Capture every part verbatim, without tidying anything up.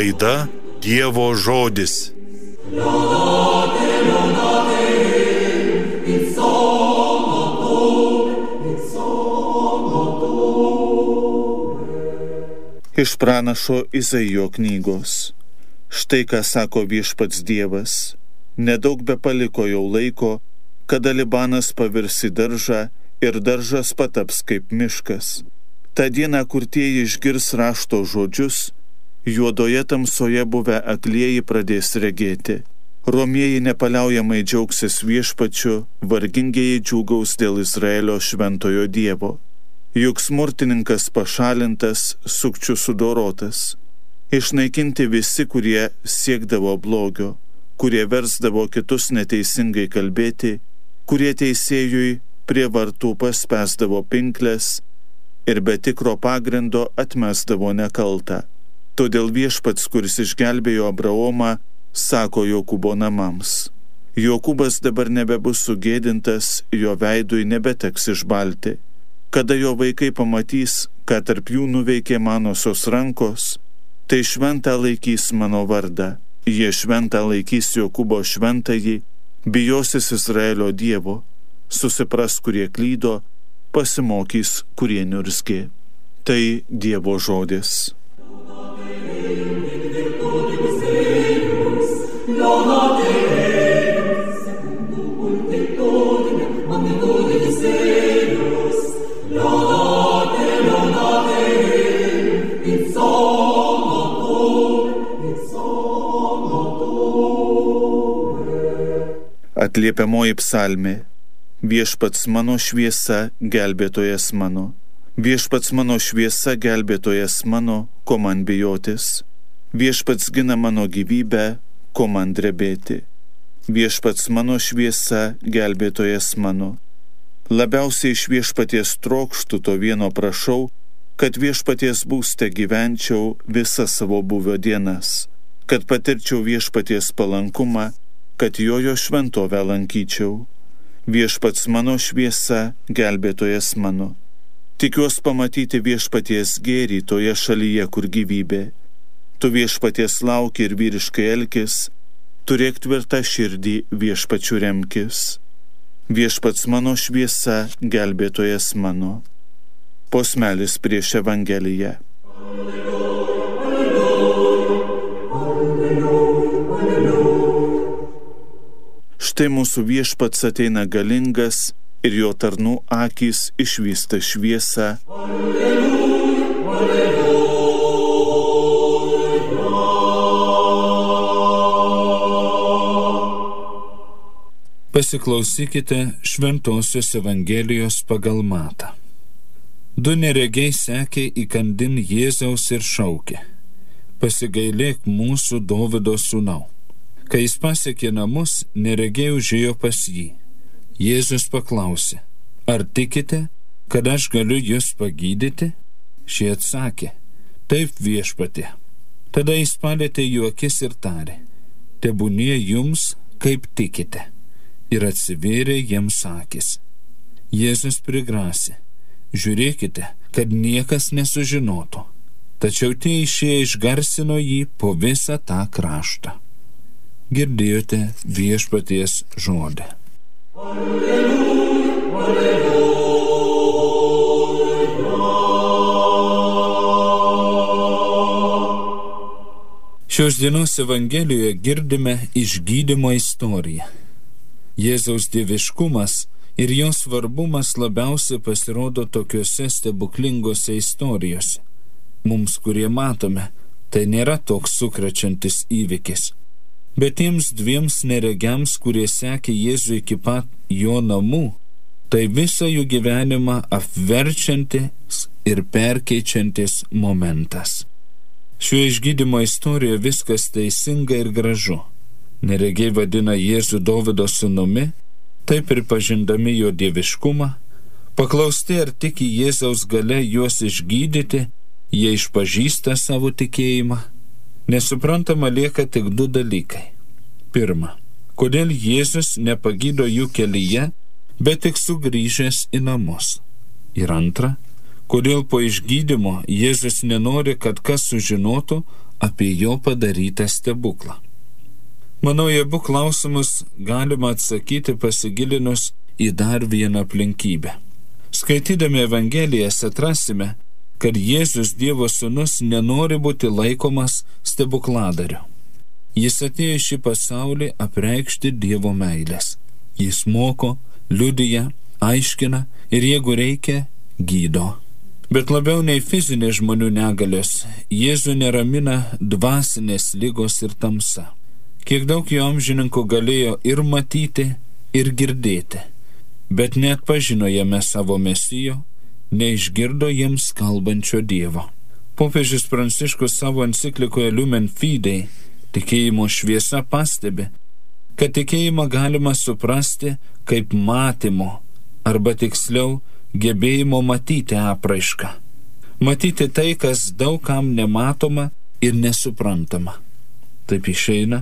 Laida Dievo žodis. Iš pranašo Izaijo knygos. Štai ką sako viešpats Dievas. Nedaug be paliko jau laiko, kada Libanas pavirs į daržą ir daržas pataps kaip miškas. Ta diena, kur tie išgirs rašto žodžius, juodoje tamsoje buvę aklieji pradės regėti. Romieji nepaliaujamai džiaugsis viešpačiu, vargingieji džiūgaus dėl Izraelio šventojo Dievo. Juk smurtininkas pašalintas, sukčių sudorotas. Išnaikinti visi, kurie siekdavo blogio, kurie versdavo kitus neteisingai kalbėti, kurie teisėjui prie vartų paspęsdavo pinklės ir be tikro pagrindo atmesdavo nekaltą. Todėl viešpats, kuris išgelbėjo Abraomą, sako Jokūbo namams. Jokūbas dabar nebebus sugėdintas, jo veidui nebeteks išbalti. Kada jo vaikai pamatys, ką tarp jų nuveikė manosios rankos, tai šventą laikys mano vardą. Jie šventą laikys Jokūbo šventąjį, bijosis Izraelio Dievo, susipras, kurie klydo, pasimokys, kurie niurzgė. Tai Dievo žodis. Atliepiamoji psalmė. Viešpats mano šviesa, gelbėtojas mano. Viešpats mano šviesa, gelbėtojas mano, ko man bijotis. Viešpats gina mano gyvybę, ko man drebėti. Viešpats mano šviesa, gelbėtojas mano. Labiausiai iš viešpaties trokštu to vieno prašau, kad viešpaties būste gyvenčiau visas savo buvio dienas, kad patirčiau viešpaties palankumą, kad jojo šventovę lankyčiau. Viešpats mano šviesa, gelbėtojas mano. Tikiuos pamatyti viešpaties gėrį toje šalyje, kur gyvybė. Tu viešpaties lauki ir vyriškai elkis, turėk tvirtą širdį, viešpačiu remkis. Viešpats mano šviesa, gelbėtojas mano. Posmelis prieš Evangeliją. Štai mūsų viešpats ateina galingas ir jo tarnų akys išvysta šviesą. Alleluja, alleluja. Pasiklausykite Šventosios Evangelijos pagal Matą. Du neregiai sekė įkandin Jėzaus ir šaukė: pasigailėk mūsų Dovydo sūnau. Kai jis pasiekė namus, neregiai užėjo pas jį. Jėzus paklausė: ar tikite, kad aš galiu jūs pagydyti? Šie atsakė: taip, viešpatie. Tada jis palietė jų akis ir tarė: tebūnie jums, kaip tikite. Ir atsivėrė jiems akis. Jėzus prigrasė: žiūrėkite, kad niekas nesužinotų. Tačiau tie išėję išgarsino jį po visą tą kraštą. Girdėjote viešpaties žodę. Alleluja, alleluja. Šios dienos Evangelijoje girdime išgydymo istoriją. Jėzaus dieviškumas ir jo svarbumas labiausiai pasirodo tokiuose stebuklingose istorijose. Mums, kurie matome, tai nėra toks sukrečiantis įvykis. Bet tiems dviems neregiams, kurie sekė Jėzų iki pat jo namų, tai visą jų gyvenimą apverčiantis ir perkeičiantis momentas. Šio išgydymo istorijoje viskas teisinga ir gražu. Neregiai vadina Jėzų Dovydo sūnumi, taip pripažindami jo dieviškumą. Paklausti, ar tiki Jėzaus galia juos išgydyti, jie išpažįsta savo tikėjimą. Nesuprantama lieka tik du dalykai. Pirma, kodėl Jėzus nepagydo jų kelyje, bet tik sugrįžęs į namus. Ir antra, kodėl po išgydymo Jėzus nenori, kad kas sužinotų apie jo padarytą stebuklą. Manau, į abu klausimus galima atsakyti pasigilinus į dar vieną aplinkybę. Skaitydami Evangelijas atrasime, kad Jėzus Dievo sūnus nenori būti laikomas stebukladariu. Jis atėjo į šį pasaulį apreikšti Dievo meilės. Jis moko, liudija, aiškina ir jeigu reikia, gydo. Bet labiau nei fizinės žmonių negalios, Jėzų neramina dvasinės ligos ir tamsa. Kiek daug jo amžininkų galėjo ir matyti, ir girdėti, bet neatpažino jame savo mesijo, neišgirdo jiems kalbančio Dievo. Popiežius Pranciškus savo enciklikoje Lumen Fidei, tikėjimo šviesa, pastebi, kad tikėjimą galima suprasti kaip matymo, arba tiksliau gebėjimo matyti apraišką. Matyti tai, kas daugam nematoma ir nesuprantama. Taip išeina,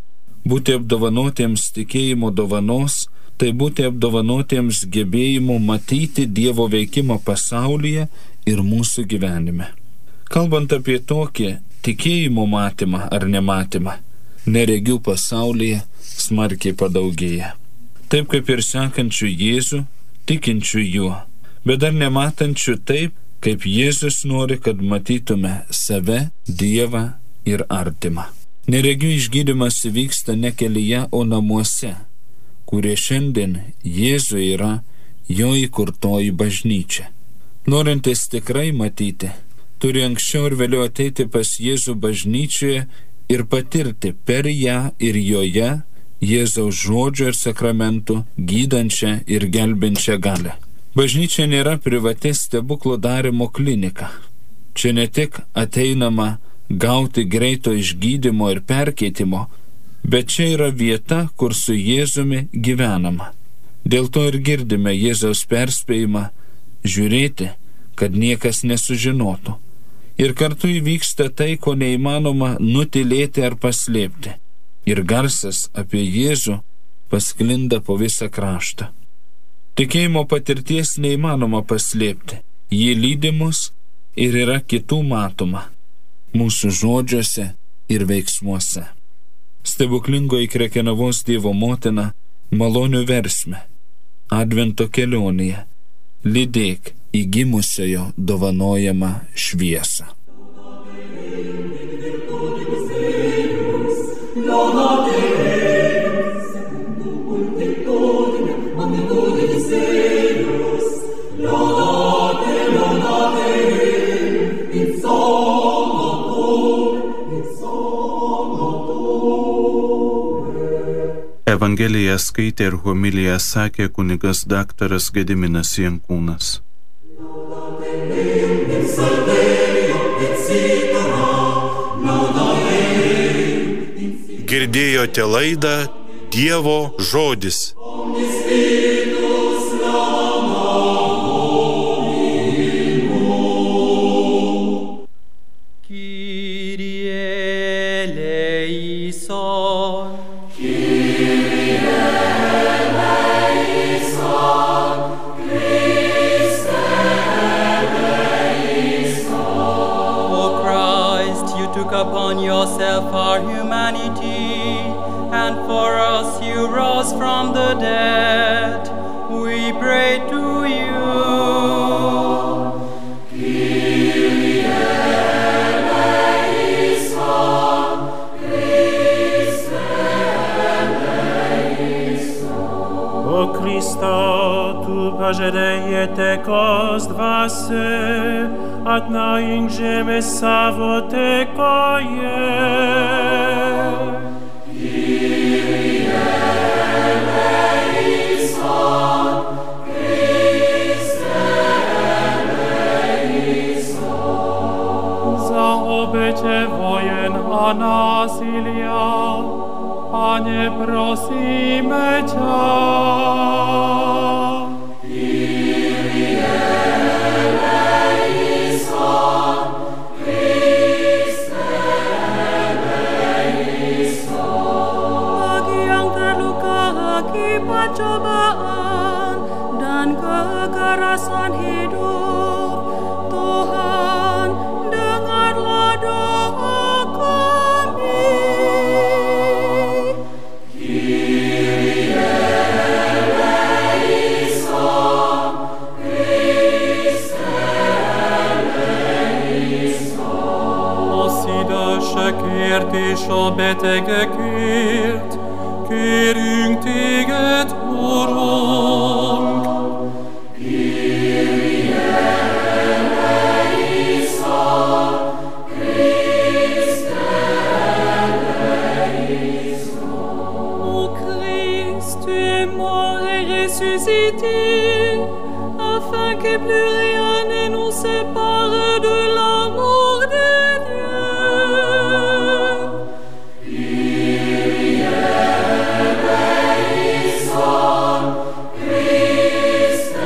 būti apdovanotiems tikėjimo dovanos, tai būti apdovanotiems gebėjimu matyti Dievo veikimą pasaulyje ir mūsų gyvenime. Kalbant apie tokį tikėjimo matymą ar nematymą, neregių pasaulyje smarkiai padaugėja. Taip kaip ir sekančių Jėzų, tikinčių juo, bet dar nematančių taip, kaip Jėzus nori, kad matytume save, Dievą ir artimą. Neregių išgydymas vyksta ne kelyje, o namuose, kurie šiandien Jėzų yra jo įkurtoji bažnyčia. Norintis tikrai matyti, turi anksčiau ir vėliau ateiti pas Jėzų bažnyčioje ir patirti per ją ir joje Jėzaus žodžio ir sakramentų gydančią ir gelbinčią galią. Bažnyčia nėra privati stebuklų darimo klinika. Čia ne tik ateinama gauti greito išgydymo ir perkeitimo, bet čia yra vieta, kur su Jėzumi gyvenama. Dėl to ir girdime Jėzaus perspėjimą žiūrėti, kad niekas nesužinotų. Ir kartu įvyksta tai, ko neįmanoma nutilėti ar paslėpti. Ir garsas apie Jėzų pasklinda po visą kraštą. Tikėjimo patirties neįmanoma paslėpti. Ji lydi mus ir yra kitų matoma mūsų žodžiuose ir veiksmuose. Stebuklingoji Krekenavos Dievo motina malonių versme, Advento kelionėje, lydėk į gimusiojo dovanojamą šviesą. Evangeliją skaitė ir homiliją sakė kunigas daktaras Gediminas Jankūnas. Girdėjote laidą Dievo žodis. Upon yourself our humanity, and for us you rose from the dead. We pray to you. Kyrie eleison, Christe eleison. O Christo, tu pažadėjate kos dvasia, atnaujink žemę savo tekoje. Kyrie eleison, Christe eleison. Za obete wojen a násilia, Pane, prosíme ťa. Percobaan dan kekerasan hidup, Tuhan, dengarlah doaku. ressuscité, afin que plus rien ne nous sépare de l'amour de Dieu. Kyrie eleison, Christe